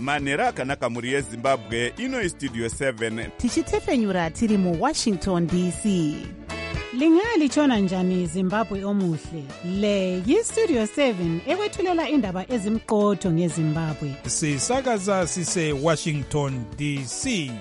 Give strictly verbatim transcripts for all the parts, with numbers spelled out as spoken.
manhero akanaka mhuri yezimbabwe. Ino istudio seven tichitefenyura tiri muwashington D C. Lingalitshona njani Zimbabwe omuhle? Le yistudio seven ekwethulela indaba ezimqotho ngeZimbabwe. Sisakaza sise Washington D C.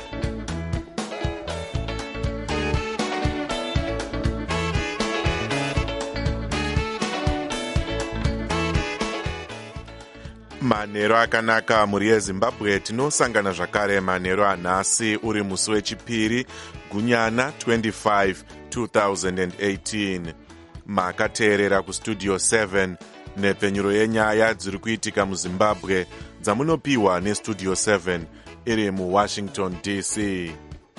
Manhero akanaka mhuri yeZimbabwe, tinosangana zvakare manhero anhasi uri musi wechipiri gunyana twenty-five two thousand eighteen. Makateerera kustudio seven nepfenyuro yenyaya dziri kuitika muZimbabwe dzamunopiwa nestudio seven iri muWashington D C.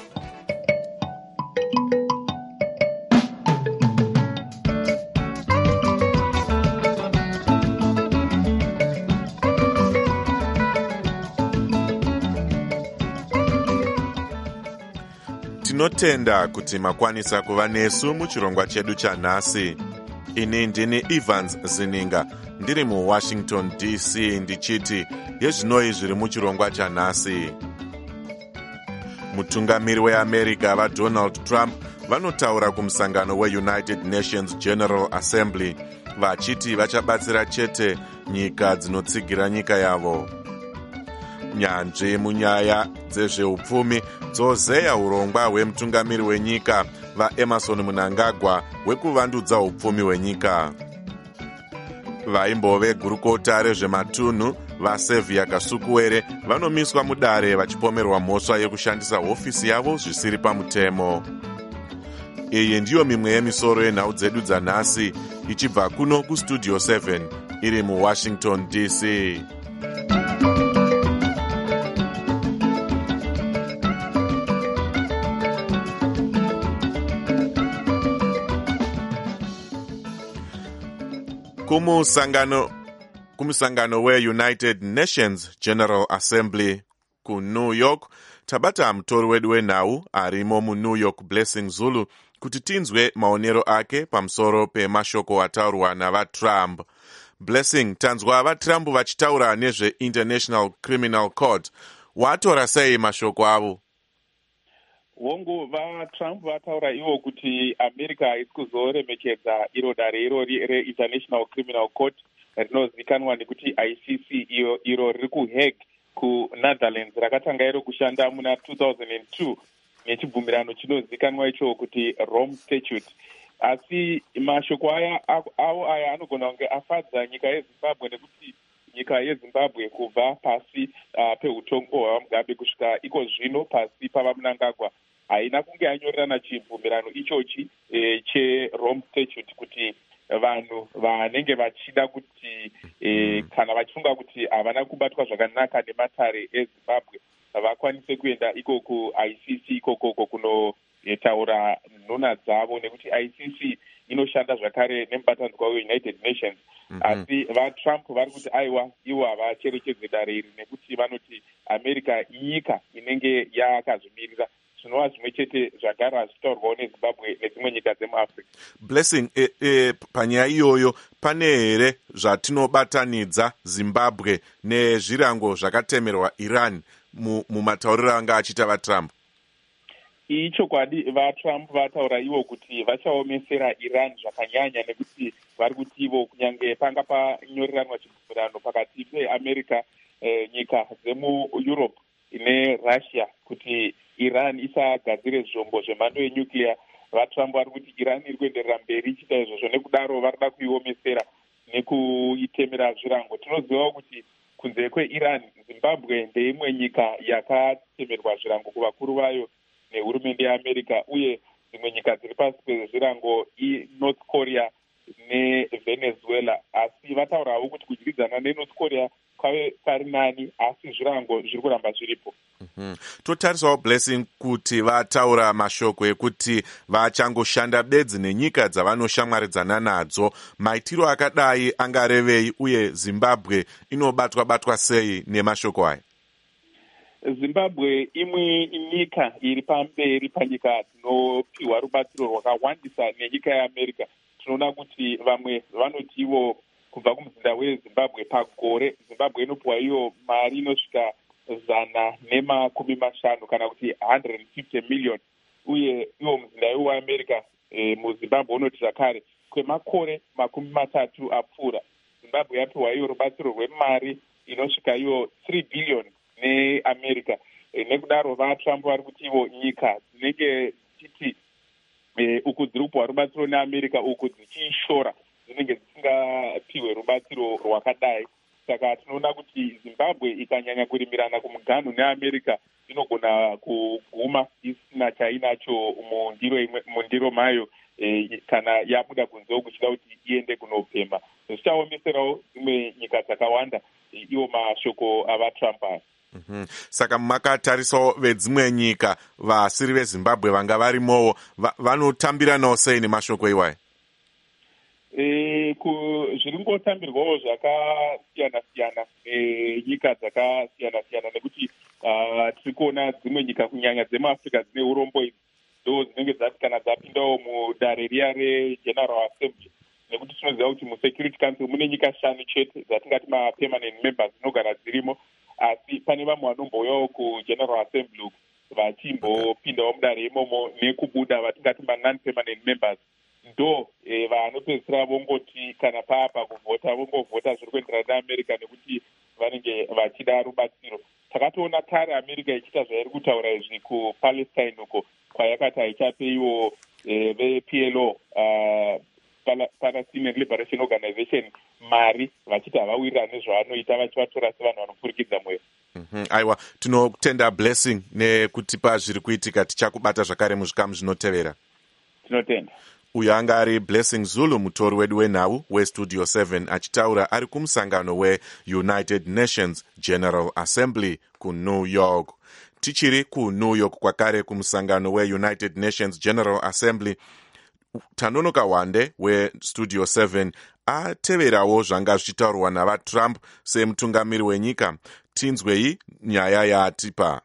Tinotenda kuti makwanisa kuva nesu muchirongwa chedu chanhasi. Ini ndini Evans Zininga ndiri muWashington D C ndichiti yezvinoi zviri muchirongwa chanhasi. Mutungamiri weAmerica vaDonald Trump vanotaura kumusangano weUnited Nations General Assembly vachiti vachabatsira chete nyika dzinotsigira nyika yavo. Nyanzvi munyaya dzezveupfumi dzozeya urongwa hwemutungamiri wenyika vaEmerson Mnangagwa hwekuvandudza upfumi hwenyika. Vaimbove gurukota rezvematunhu vaSevia Kasukuwere vanomiswa mudare vachipomerwa mhosva yekushandisa hofisi yavo zvisiri pamutemo. Iyi ndiyo mimwe yemisoro yenhau dzedu dzanhasi ichibva kuno kustudio seven iri muWashington D C. Kumusangano kumusangano weUnited Nations General Assembly ku New York tabata mutori wedu wenhau arimo muNew York Blessing Zulu kuti tinzwe maonero ake pamusoro pemashoko ataurwa navaTrump. Blessing, tanzwa vaTrump vachitaura nezveInternational Criminal Court. Watora sei mashoko avo? Wongo vaTrump vataura ivo kuti America iri kuzoremekedza iro dare irori reInternational Criminal Court rinozivikanwa nekuti I C C, iro, iro riri kuHague kuNetherlands rakatanga iro kushanda muna two thousand two nechibvumirano chinozivikanwa icho kuti Rome Statute. Asi mashoko aya avo aya anogona kunge afadza nyika yeZimbabwe nekuti nyika yeZimbabwe kubva pasi uh, peutongo hwaMugabe kusvika iko zvino pasi pavaMnangagwa haina kunge anyorerana chibvumirano ichochi e, cheRome Statute kuti vanhu vanenge vachida kuti e, kana vachifunga kuti havana kubatwa zvakanaka nematare eZimbabwe vakwanise kuenda ikoko I C C ikokoko kunotaura nhuna dzavo nekuti I C C inoshanda zvakare nemubatanidzwa weUnited Nations. Mm-hmm. Asi vaTrump vari kuti aiwa ivo havacherechedze dare iri nekuti vanoti America inyika inenge yakazvimirira zvinova zvimwe chete zvagara zvichitaurwawo neZimbabwe nedzimwe nyika dzemuAfrica. Blessing, e, e, panyaya iyoyo pane here zvatinobatanidza Zimbabwe nezvirango zvakatemerwa Iran mumatauriro anga achiita vaTrump? Ichokwadi vaTrump vataura ivo kuti vachaomesera Iran zvakanyanya nekuti vari kuti ivo kunyange panga panyoreranwa chibvumirano pakati peAmerica eh, nyika dzemuEurope neRussia kuti Iran isagadzire zvombo zvemhando yenuclear. VaTrump vari kuti Iran iri kuenderera mberi ichiita izvozvo, nekudaro varida kuiomesera nekuitemera zvirango. Tinozivawo kuti kunze kweIran, Zimbabwe ndeimwe nyika yakatemerwa zvirango kuvakuru vayo nehurumende yeAmerica, uye dzimwe nyika dziri pasi pezvirango iNorth Korea neVenezuela. Asi vataurawo kuti kudyidzana neNorth Korea kwave kari nani, asi zvirango zviri kuramba zviripo. Mm-hmm. Totarisawo Blessing kuti vataura mashoko ekuti vachangoshanda bedzi nenyika dzavanoshamwaridzana nadzo. Maitiro akadai angarevei uye Zimbabwe inobatwa batwa sei nemashoko aya? Zimbabwe imwe nyika iri pamberi panyika dzinopiwa rubatsiro rwakawandisa nenyika yeAmerica. Tinoona kuti vamwe vanotiwo kubva kumuzinda wezimbabwe pagore. Zimbabwe inopiwa iyo mari inosvika zana nemakumi mashanu kana kuti one hundred fifty million, uye iwo muzinda weamerica e, muzimbabwe unoti zvakare kwemakore makumi matatu apfuura Zimbabwe yapiwa iyo rubatsiro rwemari inosvika iyo three billion neamerica. E, nekudaro vatrump vari kuti ivo nyika dzinenge dzichiti e, uku dziri kupiwa rubatsiro neamerica uku dzichishora dzinenge dzisingapiwe rubatsiro rwakadai. Saka tinoona kuti Zimbabwe ikanyanya kurimirana kumuganhu neamerica inogona kuguma isina chainacho mundiro imwe mundiro mayo e, kana yabuda kunze kuchida kuti iende kunopemba. Zvichaomeserawo dzimwe nyika dzakawanda e, iwo mashoko avatrump aya. Mm-hmm. Saka makatarisawo vedzimwe nyika vasiri vezimbabwe vanga varimowo vanotambiranawo sei nemashoko iwayo? E, zviri ngotambirwawo zvakasiyana siyana nenyika dzakasiyana siyana nekuti uh, tiri kuona dzimwe nyika kunyanya dzemuafrica dzine urombo idzi ndo dzinenge dzati kana dzapindawo mudare riya regeneral assembly, nekuti tinoziva kuti musecurity council mune nyika shanu chete dzatingati mapermanent members dzinogara dzirimo, asi pane vamwe vanombouyawo kugeneral assembly uku vachimbopindawo mudare imomo nekubuda vatingati ma-non permanent members ndo e, vanopedzisira vongoti kana paapa kuvhota vongovhota zviri kuenderana neamerica nekuti vanenge vachida rubatsiro. Takatoona kare america ichiita zvairi kutaura izvi kupalestine uko kwayakati haichape iwo e, ve-P L O uh, Palestinian Liberation Organization mari vachiti havawirira nezvavanoita vachivatora sevanhu vanopfurikidza mweya. Mm-hmm. Aiwa, tinotenda Blessing nekutipa zviri kuitika, tichakubata zvakare muzvikamu zvinotevera. Tinotenda. Uyo anga ari Blessing Zulu, mutori wedu wenhau westudio seven, achitaura ari kumusangano weUnited Nations General Assembly kuNew York. Tichiri kuNew York kwakare kumusangano weUnited Nations General Assembly, Tanonoka Wande westudio seven ateverawo zvanga zvichitaurwa navatrump semutungamiri wenyika. Tinzwei nyaya yaatipa.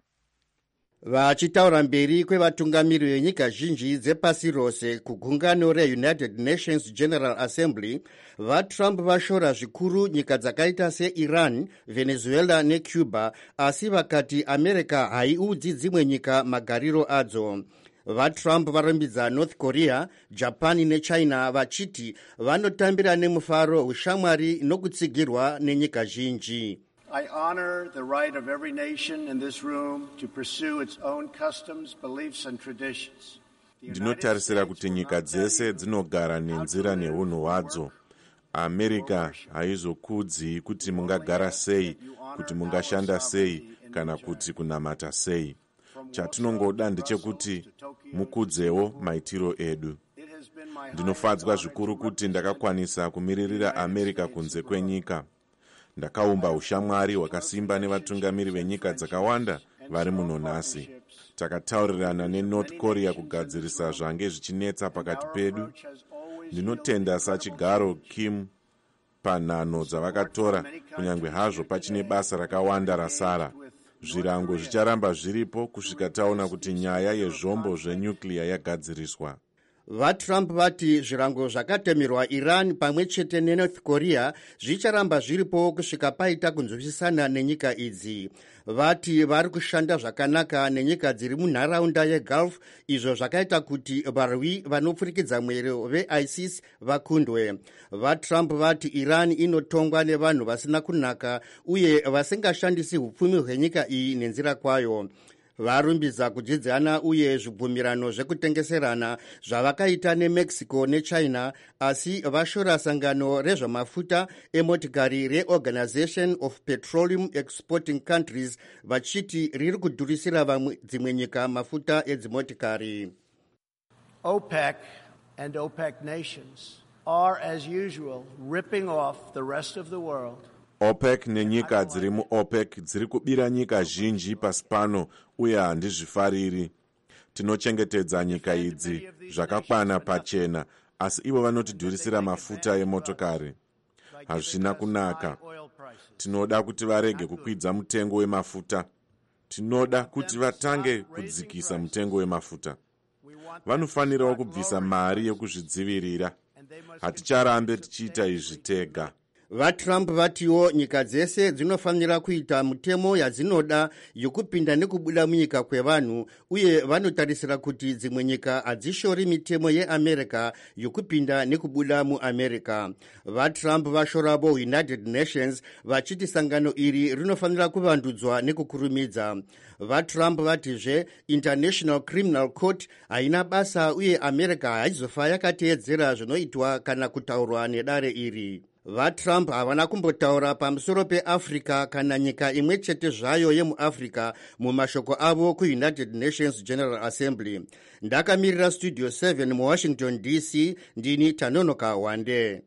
Vachitaura mberi kwevatungamiri venyika zhinji dzepasi rose kugungano reUnited Nations General Assembly, vaTrump vashora zvikuru nyika dzakaita seIran, Venezuela neCuba, asi vakati America haiudzi dzimwe nyika magariro adzo. VaTrump varambidza North Korea, Japan neChina vachiti vanotambira nemufaro ushamwari nokutsigirwa nenyika zhinji. I honor the right of every nation in this room to pursue its own customs, beliefs and traditions. Ndinotarisira kuti nyika dzese dzinogara nenzira neunhu hwadzo. America haizokudzi kuti mungagara sei, kuti mungashanda sei, kana kuti kunamata sei. Chatinongoda ndechekuti mukudzewo maitiro edu. Ndinofadzwa zvikuru kuti ndakakwanisa kumiririra America kunze kwenyika. Ndakaumba ushamwari hwakasimba nevatungamiri venyika dzakawanda vari muno nhasi. Takataurirana neNorth Korea kugadzirisa zvange zvichinetsa pakati pedu. Ndinotenda sachigaro Kim panhano dzavakatora, kunyange hazvo pachine basa rakawanda rasara. Zvirango zvicharamba zviripo kusvika taona kuti nyaya yezvombo zvenyuclear yagadziriswa. VaTrump vati zvirango zvakatemerwa Iran pamwe chete neNorth Korea zvicharamba zviripo kusvika paita kunzwisisana nenyika idzi. Vati vari kushanda zvakanaka nenyika dziri munharaunda yeGulf, izvo zvakaita kuti varwi vanopfurikidza mwero veISIS vakundwe. VaTrump vati Iran inotongwa nevanhu vasina kunaka uye vasingashandisi hupfumi hwenyika iyi nenzira kwayo. Varumbidza kudzidzana uye zvibvumirano zvekutengeserana zvavakaita neMexico neChina, asi vashora sangano rezvamafuta emotikari reOrganization of Petroleum Exporting Countries vachiti riri kudhurisira vamwe dzimwe nyika mafuta edzimotikari. OPEC and OPEC nations are as usual ripping off the rest of the world. OPEC nenyika dziri muOPEC dziri kubira nyika zhinji pasi pano uye handizvifariri. Tinochengetedza nyika idzi zvakakwana pachena, asi ivo vanotidhurisira mafuta emotokari. Hazvina kunaka. Tinoda kuti varege kukwidza mutengo wemafuta. Tinoda kuti vatange kudzikisa mutengo wemafuta. Vanofanirawo kubvisa mari yekuzvidzivirira. Haticharambe tichiita izvi tega. vatrump vatiwo nyika dzese dzinofanira kuita mutemo yadzinoda yokupinda nekubuda munyika kwevanhu, uye vanotarisira kuti dzimwe nyika hadzishori mitemo yeamerica yokupinda nekubuda muamerica. vatrump vashoravo united nations vachiti sangano iri rinofanira kuvandudzwa nekukurumidza. vatrump vatizve international criminal court haina basa uye america haizofa yakateedzera zvinoitwa kana kutaurwa nedare iri. vatrump havana kumbotaura pamusoro peafrica kana nyika imwe chete zvayo yemuafrica mumashoko avo kuunited nations general assembly. ndakamirira studio seven muwashington D C, ndini Tanonoka Wande.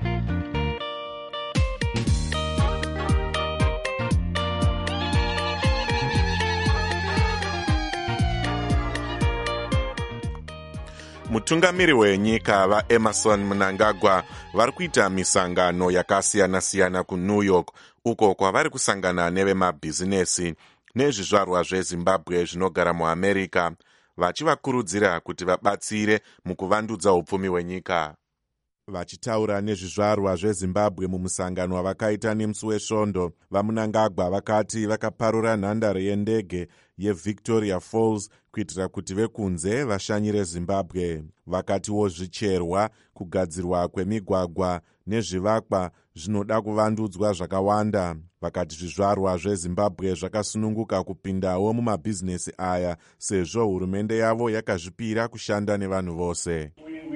mutungamiri wenyika vaEmerson Mnangagwa vari kuita misangano yakasiyana-siyana kuNew York, uko kwavari kusangana nevemabhizinesi nezvizvarwa zveZimbabwe zvinogara muamerica, vachivakurudzira kuti vabatsire mukuvandudza upfumi hwenyika. Vachitaura nezvizvarwa zveZimbabwe mumusangano wavakaita nemusi wesvondo, vaMnangagwa vakati vakaparura nhandare yendege yeVictoria Falls kuitira kuti vekunze vashanyire Zimbabwe. Vakatiwo zvicherwa, kugadzirwa kwemigwagwa nezvivakwa zvinoda kuvandudzwa zvakawanda. Vakati zvizvarwa zveZimbabwe zvakasununguka kupindawo mumabhizinesi aya sezvo hurumende yavo yakazvipira kushanda nevanhu vose.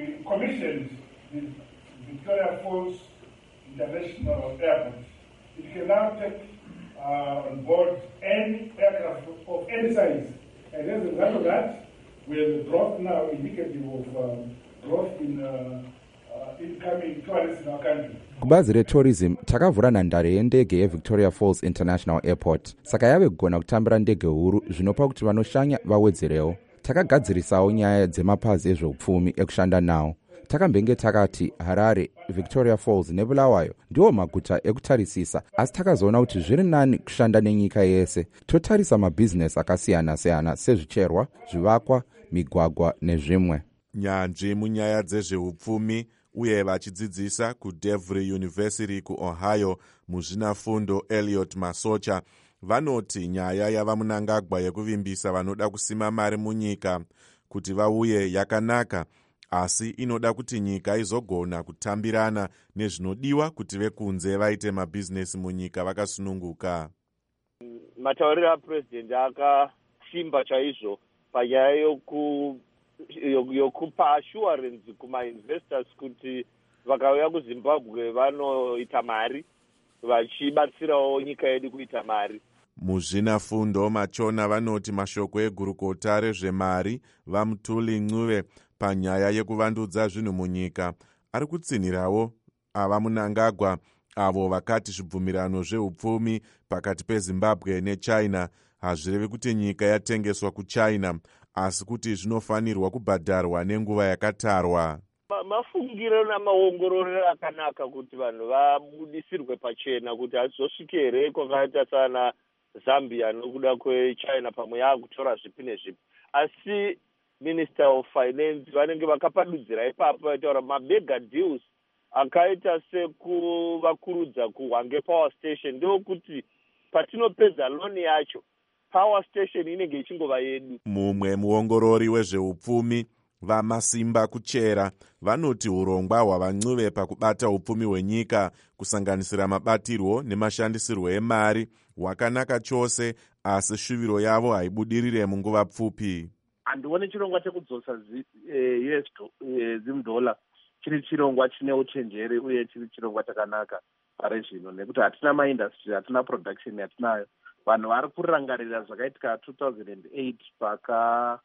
Victoria Falls International Airport. It can now take uh, on board any aircraft of any size. And as a result of that, we have growth now indicative of um, growth in uh, uh, incoming tourists in our country. kubazi retourism takavhura nhandare yendege yeVictoria Falls International Airport, saka yave kugona kutambira ndege huru zvinopa kuti vanoshanya vawedzerewo. Takagadzirisawo nyaya dzemapazi ezveupfumi ekushanda nawo. takambenge takati Harare, Victoria Falls neBulawayo ndiwo maguta ekutarisisa, asi takazoona kuti zviri nani kushanda nenyika yese. Totarisa mabhizinesi akasiyana-siyana sezvicherwa, zvivakwa, migwagwa nezvimwe. Nyanzvi munyaya dzezveupfumi uye vachidzidzisa kuDevry University kuOhio muzvinafundo Elliot Masocha vanoti nyaya yavaMnangagwa yekuvimbisa vanoda kusima mari munyika kuti vauye yakanaka, asi inoda kuti nyika izogona kutambirana nezvinodiwa kuti vekunze vaite mabhizinesi munyika vakasununguka. Matauriro aPurezidendi akasimba chaizvo panyaya yoku yokupa assurance kuma-investors kuti vakauya kuZimbabwe vanoita mari, vachibatsirawo nyika yedu kuita mari. Muzvinafundo Machona vanoti mashoko egurukota rezvemari vaMutuli Ncube panyaya yekuvandudza zvinhu munyika ari kutsinhirawo avaMnangagwa avo vakati zvibvumirano zveupfumi pakati peZimbabwe neChina hazvirevi kuti nyika yatengeswa kuChina, asi kuti zvinofanirwa kubhadharwa nenguva yakatarwa. Mafungiro namaongororo akanaka kuti vanhu vabudisirwe pachena kuti hazvizosvike here kwakaita sana Zambia nokuda kweChina pamwe yakutora zvipi nezvipi. Asi Minister of Finance vanenge vakapadudzira ipapo vataura mabega deals akaita sekuvakurudza kuHwange Power Station ndokuti patinopedza loan yacho power station inenge ichingova yedu. Mumwe muongorori wezveupfumi vaMasimba Kuchera vanoti urongwa hwavaNcube pakubata upfumi hwenyika kusanganisira mabatirwo nemashandisirwo emari hwakanaka chose, asi shuviro yavo haibudirire munguva pfupi. Handione chirongwa chekudzosa U S zimdola chiri chirongwa chine uchenjeri uye chiri chirongwa chakanaka pare zvino, nekuti hatina maindustry, hatina production yatinayo. Vanhu vari kurangarira zvakaitika two thousand eight paka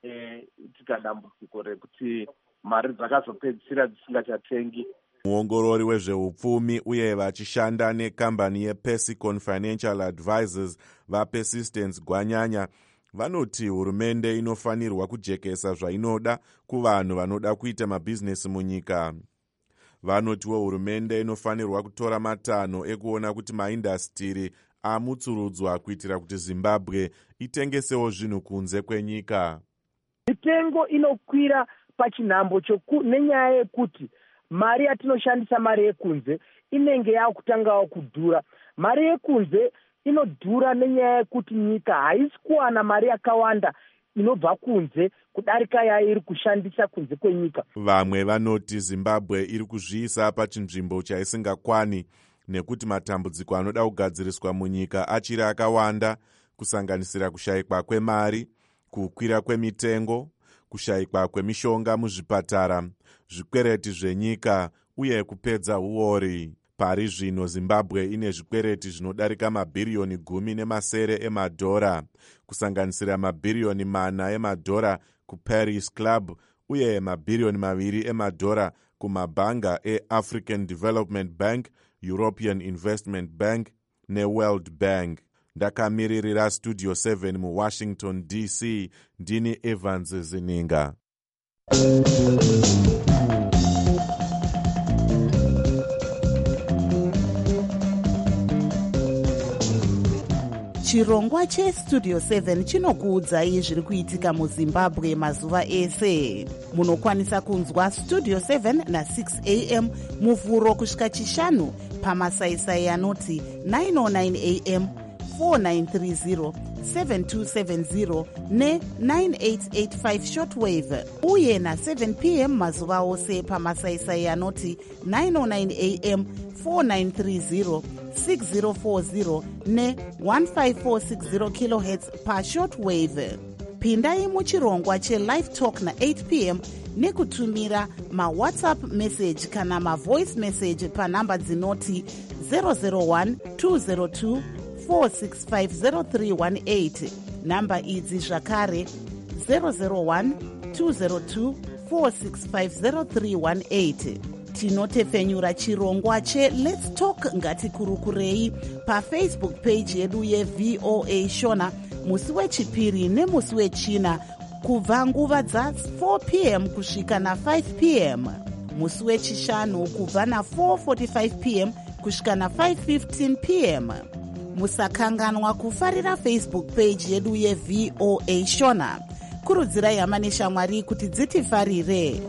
itika dambudziko rekuti mari dzakazopedzisira dzisingachatengi. Muongorori wezveupfumi uye vachishanda nekambani yePersicon Financial Advisors vaPersistence Gwanyanya vanoti hurumende inofanirwa kujekesa zvainoda kuvanhu vanoda kuita mabhizinesi munyika. Vanotiwo hurumende inofanirwa kutora matanho ekuona kuti maindastiri amutsurudzwa kuitira kuti Zimbabwe itengesewo zvinhu kunze kwenyika. Mitengo inokwira pachinhambo nenyaya yekuti mari yatinoshandisa mari yekunze inenge yakutangawo kudhura. Mari yekunze inodhura nenyaya yekuti nyika haisi kuwana mari yakawanda inobva kunze kudarika yairi kushandisa kunze kwenyika. Vamwe vanoti Zimbabwe iri kuzviisa pachinzvimbo chaisingakwani nekuti matambudziko anoda kugadziriswa munyika achiri akawanda, kusanganisira kushayikwa kwemari, kukwira kwemitengo, kushayikwa kwemishonga muzvipatara, zvikwereti zvenyika uye kupedza uori. Pari zvino Zimbabwe ine zvikwereti zvinodarika mabhiriyoni gumi nemasere emadhora, kusanganisira mabhiriyoni mana emadhora kuParis Club uye mabhiriyoni maviri emadhora kumabhanga eAfrican Development Bank, European Investment Bank neWorld Bank. Ndakamiririra Studio seven muWashington D C, ndini Evans Zininga. Chirongwa cheStudio seven chinokuudzai zviri kuitika muZimbabwe mazuva ese. Munokwanisa kunzwa Studio seven na six a m muvhuro kusvika chishanu pamasaisai anoti nine oh nine a m, four nine three zero, seven two seven zero ne nine eight eight five shortwave, uye na seven p m mazuva ose pamasaisai anoti nine oh nine a m, four nine three zero, six zero four zero ne one five four six zero kilohertz pa shortwave. Pindai muchirongwa chelive talk na eight p m nekutumira mawhatsapp message kana mavoice message panhamba dzinoti zero zero one two zero two four six five zero three one eight. Namba idzi zvakare zero zero one two zero two four six five zero three one eight. Tinotefenyura chirongwa che Let's Talk ngatikurukurei pafacebook page yedu yeV O A Shona musi wechipiri nemusi wechina kubva nguva dza four p m kusvika na five p m, musi wechishanu kubva na four forty-five p m kusvika na five fifteen p m. Musakanganwa kufarira Facebook page yedu yeV O A Shona. Kurudzirai hama neshamwari kuti dzitifarire.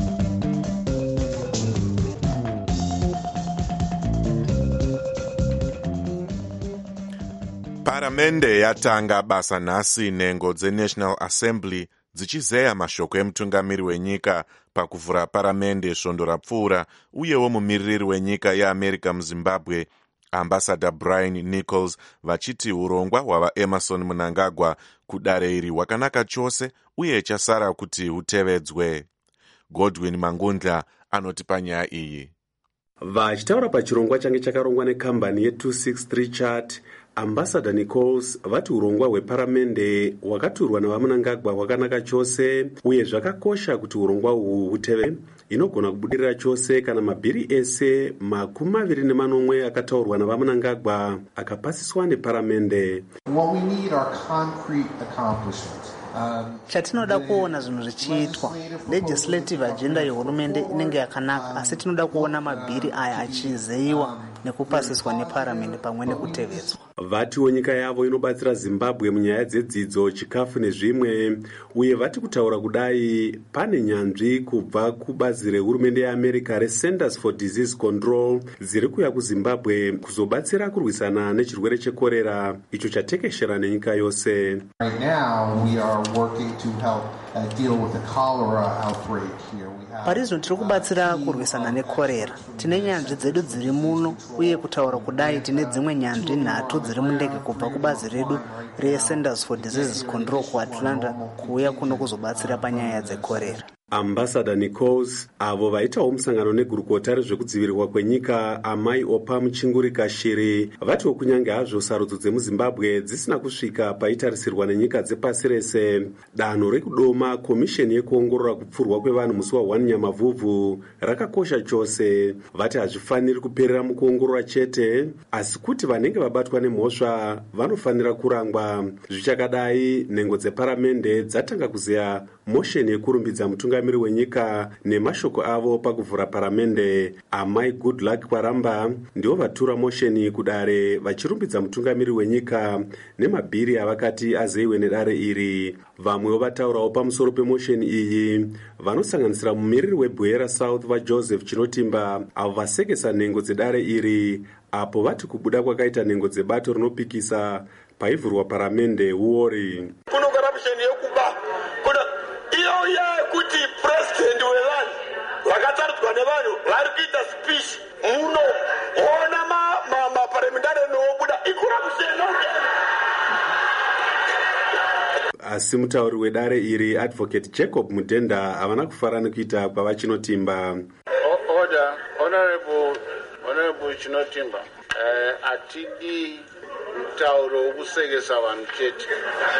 Paramende yatanga basa nhasi nhengo dzeNational Assembly dzichizeya mashoko emutungamiri wenyika pakuvhura paramende svondo rapfuura, uyewo mumiririri wenyika yeAmerica muZimbabwe Ambassador Brian Nichols vachiti urongwa hwava Emerson Mnangagwa kudare iri hwakanaka chose uye chasara kuti hutevedzwe. Godwin Mangundla anotipa nyaya iyi. Vachitaura pachirongwa change chakarongwa nekambani ye two sixty-three chart, Ambassador Nichols vati urongwa hweparamende hwakaturwa navaMnangagwa hwakanaka chose uye zvakakosha kuti urongwa uhu huteve inogona kubudirira chose kana mabhiri ese makumi maviri nemanomwe akataurwa navaMnangagwa akapasiswa neparamende. What we need are concrete accomplishments. Chatinoda kuona zvinhu zvichiitwa legislative agenda yehurumende inenge yakanaka, asi tinoda kuona mabhiri aya achizeyiwa nekupasiswa neparamende pamwe nekutevedzwa. Vatiwo nyika yavo inobatsira Zimbabwe munyaya dzedzidzo, chikafu nezvimwe, uye vati kutaura kudai pane nyanzvi kubva kubazi rehurumende yeAmerica reCenters for Disease Control dziri kuya kuZimbabwe kuzobatsira kurwisana nechirwere chekorera icho chatekeshera nenyika yose. Right now we are working to help uh, deal with the cholera outbreak here. Parizvo tiri kubatsira kurwisana nekorera. Tine nyanzvi dzedu dziri muno, uye kutaura kudai tine dzimwe nyanzvi nhatu dziri mundege kubva kubazi redu reCenters for Disease Control kuAtlanta kuuya kuno kuzobatsira panyaya dzekorera. Ambassador Nichols avo vaitawo musangano negurukota rezvekudzivirirwa kwenyika Amai Opa Muchingurika Shiri vatiwo kunyange hazvo sarudzo dzemuZimbabwe dzisina kusvika paitarisirwa nenyika dzepasi rese, danho rekudoma komisheni yekuongorora kupfurwa kwevanhu musi wa one Nyamavhuvhu rakakosha chose. Vati hazvifaniri kuperera mukuongorora chete, asi kuti vanenge vabatwa nemhosva vanofanira kurangwa. Zvichakadai, nhengo dzeparamende dzatanga kuzeya mosheni yekurumbidza mutungamiri wenyika nemashoko avo pakuvhura paramende. Amai Goodluck Kwaramba ndivo vatura mosheni kudare vachirumbidza mutungamiri wenyika nemabhiri avakati azeyiwe nedare iri. Vamwewo vataurawo pamusoro pemosheni iyi vanosanganisira mumiriri weBwera South vaJoseph Chinotimba avo vasekesa nhengo dzedare iri apo vati kubuda kwakaita nhengo dzebato rinopikisa paivhurwa paramende uori. Kuno corruption yekuba kuno iyo yekuti president wevanhu vakatarudzwa nevanhu vari kuita speech muno ona maparliamentari nobuda icorruption. Asi mutauri wedare iri Advocate Jacob Mudenda havana kufara nekuita kwavachinotimba. Order, honorable, honorable Chinotimba, uh, atidi mutauro wokusekesa vanhu chete.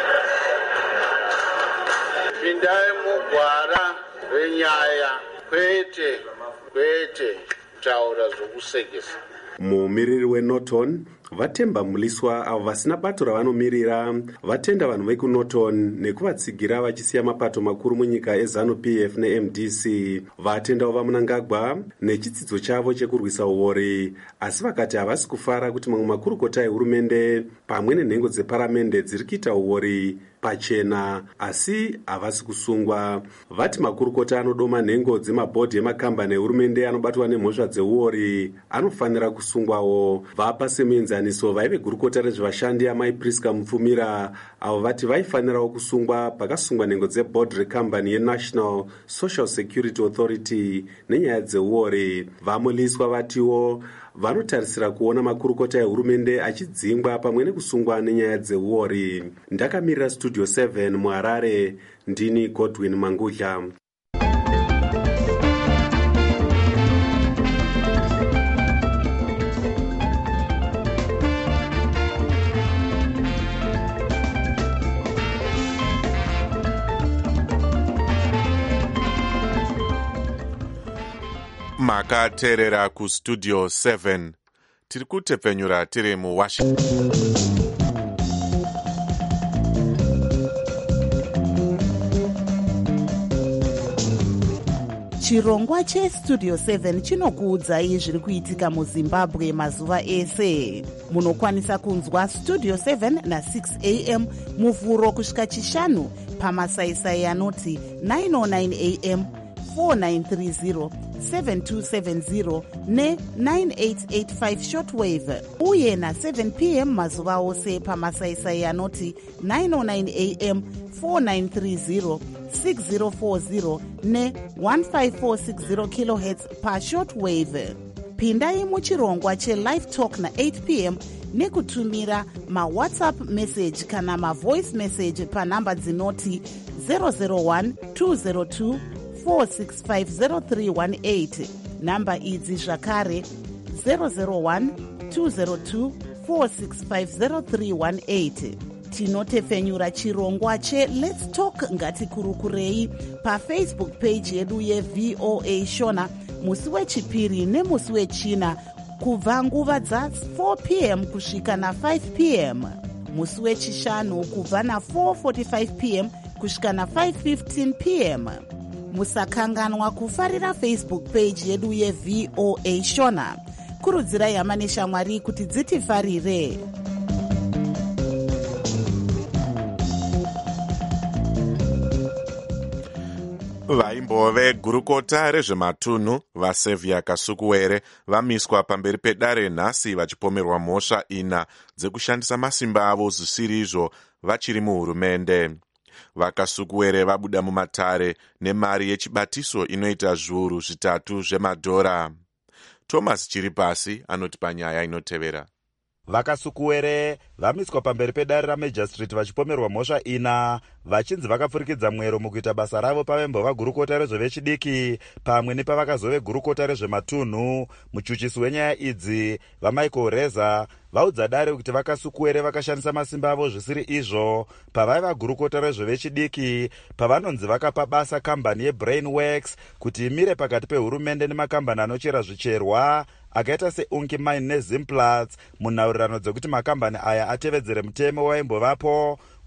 Pindai mugwara renyaya kwete kwete taura zvokusekesa. Mumiriri weNorton vatemba muliswa avo vasina bato ravanomirira vatenda vanhu vekuNorton nekuvatsigira vachisiya mapato makuru munyika eZANU-P F neM D C. Vatendawo vamunangagwa nechidzidzo chavo chekurwisa uori, asi vakati havasi kufara kuti mamwe makurukota ehurumende pamwe nenhengo dzeparamende dziri kuita uori pachena asi havasi kusungwa. Vati makurukota anodoma nhengo dzemabhodhi emakambani ehurumende anobatwa nemhosva dzeuori anofanira kusungwawo. Vapa semuenzaniso vaive gurukota rezvevashandi amai Priska Mupfumira avo vati vaifanirawo kusungwa pakasungwa nhengo dzebhodhi rekambani yeNational Social Security Authority nenyaya dzeuori. Vamuliswa vatiwo vanotarisira kuona makurukota ehurumende achidzingwa pamwe nekusungwa nenyaya dzeuori. Ndakamirira Studio seven muHarare, ndini Godwin Mangudla. Makateerera kustudio seven tiri kutepfenyura tiri muWashington. Chirongwa chestudio seven chinokuudzai zviri kuitika muZimbabwe mazuva ese. Munokwanisa kunzwa studio seven na six a m muvhuro kusvika chishanu pamasaisai anoti nine oh nine a m, four nine three zero, seven two seven zero ne nine eight eight five shortwave, uye na seven p m mazuva ose pamasaisai anoti nine oh nine a m, four nine three zero, six zero four zero ne one five four six zero kilohertz pa shortwave. Pindai muchirongwa chelive talk na eight p m nekutumira mawhatsapp message kana mavoice message panhamba dzinoti zero zero one two zero two four six five zero three one eight. Namba idzi zvakare zero zero one two zero two four six five zero three one eight. Tinotepfenyura chirongwa che Let's Talk ngatikurukurei pafacebook page yedu yeV O A Shona musi wechipiri nemusi wechina kubva nguva dza four p m kusvika na five p m, musi wechishanu kubva na four forty-five p m kusvika na five fifteen p m. Musakanganwa kufarira Facebook page yedu yeV O A Shona. Kurudzirai hama neshamwari kuti dzitifarire. Vaimbove gurukota rezvematunhu vaSevia Kasukuwere vamiswa pamberi pedare nhasi vachipomerwa mhosva ina dzekushandisa masimba avo zvisiri izvo vachiri muhurumende. VaKasukuwere vabuda mumatare nemari yechibatiso inoita zviuru zvitatu zvemadhora. Thomas Chiripasi anoti panyaya inotevera. VaKasukuwere vamiswa pamberi pedare raMajistrate vachipomerwa mhosva ina vachinzi vakapfurikidza mwero mukuita basa ravo pavembova gurukota rezvevechidiki pamwe nepavakazove gurukota rezvematunhu. Muchuchisi wenyaya idzi vaMichael Reza vaudza dare kuti VaKasukuwere vakashandisa masimba avo zvisiri izvo pavaiva gurukota rezvevechidiki pavanonzi vakapa basa kambani yeBrainworks kuti imire pakati pehurumende nemakambani anochera zvicherwa akaita seUnki Mine neZimplats munhaurirano dzekuti makambani aya atevedzere mutemo waimbovapo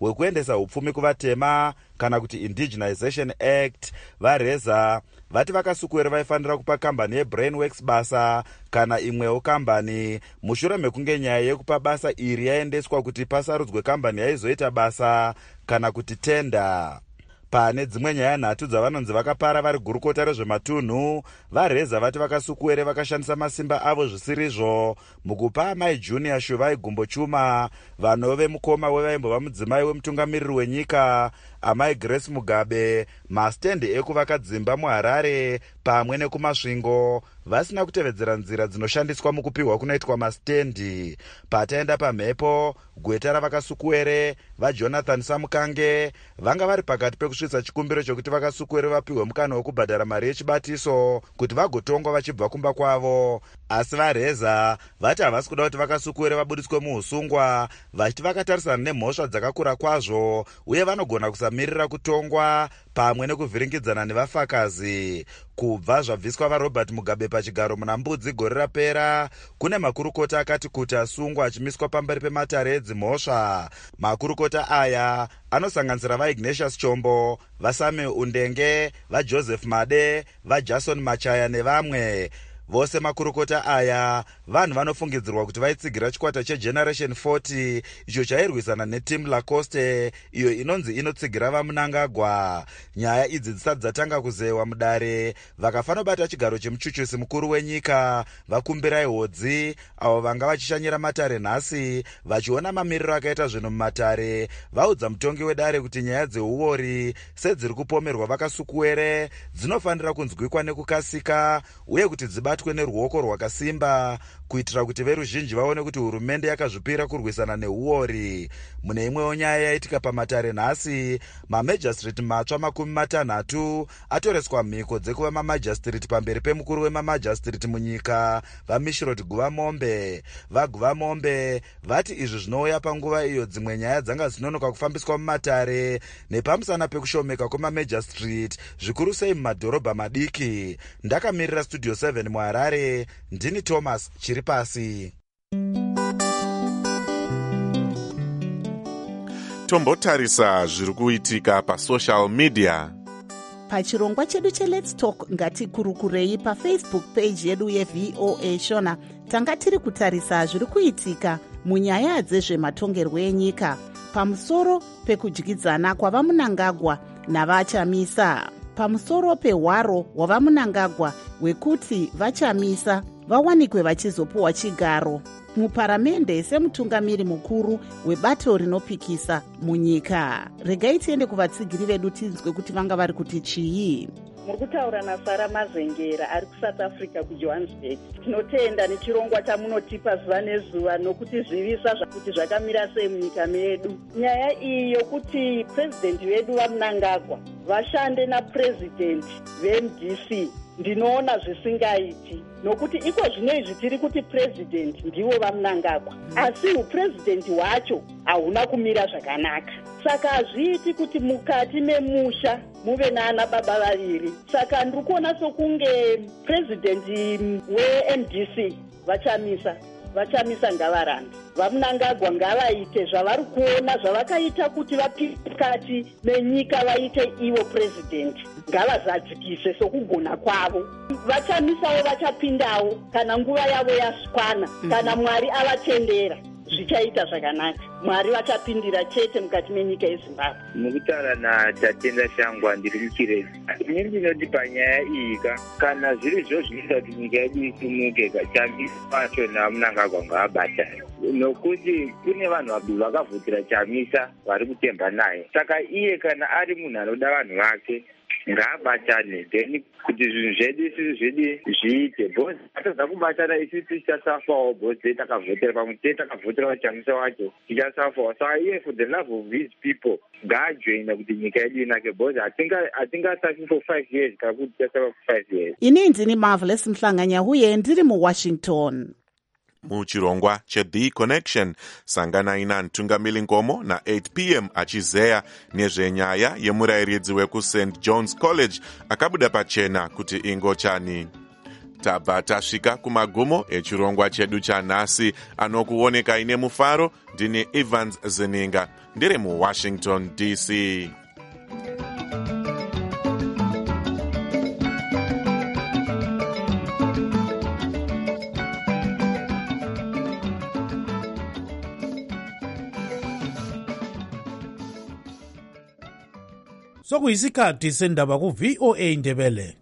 hwekuendesa upfumi kuvatema kana kuti Indigenization Act, vareza vati vakasukuwere vaifanira kupa kambani yeBrainworks basa kana imwewo kambani mushure mekunge nyaya yekupa basa iri yaendeswa kuti pasarudzwe kambani yaizoita basa kana kuti tenda. Pane dzimwe nyaya nhatu dzavanonzi vakapara vari gurukota rezvematunhu, vareza vati vakasukuwere vakashandisa masimba avo zvisirizvo mukupa amai Junior Shuvai Gumbo Chuma, vanove mukoma wevaimbova mudzimai wemutungamiriri wenyika amai Grace Mugabe, mastendi ekuvaka dzimba muHarare pamwe nekumasvingo, vasina kutevedzera nzira dzinoshandiswa mukupiwa kunoitwa mastendi. Pataenda pamhepo, gweta ravakasukuwere vaJonathan Samukange vanga vari pakati pekusvitsa chikumbiro chokuti vakasukuwere vapiwe mukana wekubhadhara mari yechibatiso kuti vagotongwa vachibva kumba kwavo. Asi vareza vati havasi kuda kuti vakasukuwere vabudiswe muusungwa, vachiti vakatarisana nemhosva dzakakura kwazvo uye vanogona kusamirira kutongwa pamwe nekuvhiringidzana nevafakazi. Kubva zvabviswa vaRobert Mugabe pachigaro muna Mbudzi gore rapera, kune makurukota akati kuti asungwa achimiswa pamberi pematare edzimhosva. Makurukota aya anosanganisira vaIgnatius Chombo, vaSamuel Undenge, vaJoseph Made, vaJason Machaya nevamwe. Vose makurukota aya vanhu vanofungidzirwa kuti vaitsigira chikwata cheGeneration forty icho chairwisana neTeam Lacoste iyo inonzi inotsigira vaMunangagwa. Nyaya idzi dzisati dzatanga kuzewa mudare, vakafanobata chigaro chemuchuchusi mukuru wenyika vakumbirai hodzi avo vanga vachishanyira matare nhasi, vachiona mamiriro akaita zvinhu mumatare, vaudza mutongi wedare kuti nyaya dzeuori sedziri kupomerwa vakasukuwere dzinofanira kunzwikwa nekukasika uye kuti dzibatwe neruoko rwakasimba kuitira kuti veruzhinji vaone kuti hurumende yakazvipira kurwisana neuori. Mune imwewo nyaya yaitika pamatare nhasi, mamajistrate matsva makumi matanhatu atoreswa mhiko dzekuva mamajistrate pamberi pemukuru wemamajistrate munyika vaMishirot Guvamombe. VaGuvamombe vati izvi zvinouya panguva iyo dzimwe nyaya dzanga dzinonoka kufambiswa mumatare nepamusana pekushomeka kwemamajistrate zvikuru sei mumadhorobha madiki. Ndakamirira Studio seven muHarare, ndini Thomas Chiripasi. Tombotarisa zviri kuitika pasocial media. Pachirongwa chedu cheLet's Talk ngatikurukurei paFacebook page yedu yeV O A Shona. Tanga tiri kutarisa zviri kuitika munyaya dzezvematongerwo enyika pamusoro pekudyidzana kwavaMunangagwa navaChamisa, pamusoro pehwaro hwavaMunangagwa hwekuti vaChamisa vawanikwe vachizopuwa chigaro muparamende semutungamiri mukuru webato rinopikisa munyika. Regai tiende kuvatsigiri vedu tinzwe kuti vanga vari kuti chii. Muri kutaura naSara Mazengera ari kuSouth Africa kuJohannesburg. Tinotenda nechirongwa chamunotipa zuva nezuva nokuti zvivisa zvakuti zvakamira sei munyika medu. Nyaya iyi yokuti president wedu vaMunangagwa vashande napresident veM D C ndinoona zvisingaiti, nokuti iko zvino izvi tiri kuti president ndivo vaMunangagwa asi upresidenti hwacho hauna kumira zvakanaka. Saka hazviiti kuti mukati memusha muve naana baba vaviri. Saka ndiri kuona sokunge presidenti weM D C vaChamisa vaChamisa ngavarambe, vaMunangagwa ngavaite zvavari kuona zvavakaita kuti vapinde mukati menyika vaite ivo president, ngavazadzikise sokugona kwavo. VaChamisawo vachapindawo kana nguva yavo yaswana, kana Mwari avatendera zvichaita zvakanaka. Mwari vachapindira chete mukati menyika yeZimbabwe. Mukutaura naTatenda Shangwa ndiri muChirezi. Ini ndinoti panyaya iyi kana zviri zvo zvinoita kuti nyika yedu isumuke, Chamisa wacho naMunangagwa ngavabatane, nokuti kune vanhu vakavhutira Chamisa vari kutemba naye. Saka iye kana ari munhu anoda vanhu vake ngaabatane, then kuti zvinhu zvedu isisi zvedu zviite. Bhozi atadza kubatana isisi tichasafawo, bhozi takavhotera pamwe chete takavhotera vaChamisa wacho tichasafawo. Saka iye for the love of these people ngaajoina kuti nyika yedu inake, bhozi hatingasafi for five years kana kuti tichasafa for five years. Ini ndini Marvelous Mhlanganya uye ndiri muWashington. Muchirongwa cheThe Connection sanganai naMtungamiri Ngomo na eight p m achizeya nezvenyaya yemurayiridzi wekuSt John's College akabuda pachena kuti ingochani. tabva tasvika kumagumo echirongwa chedu chanhasi. Anokuoneka ine mufaro ndini Evans Zeninga ndiri muwashington D C. Sokuyisikhathi sendaba ku V O A Ndebele.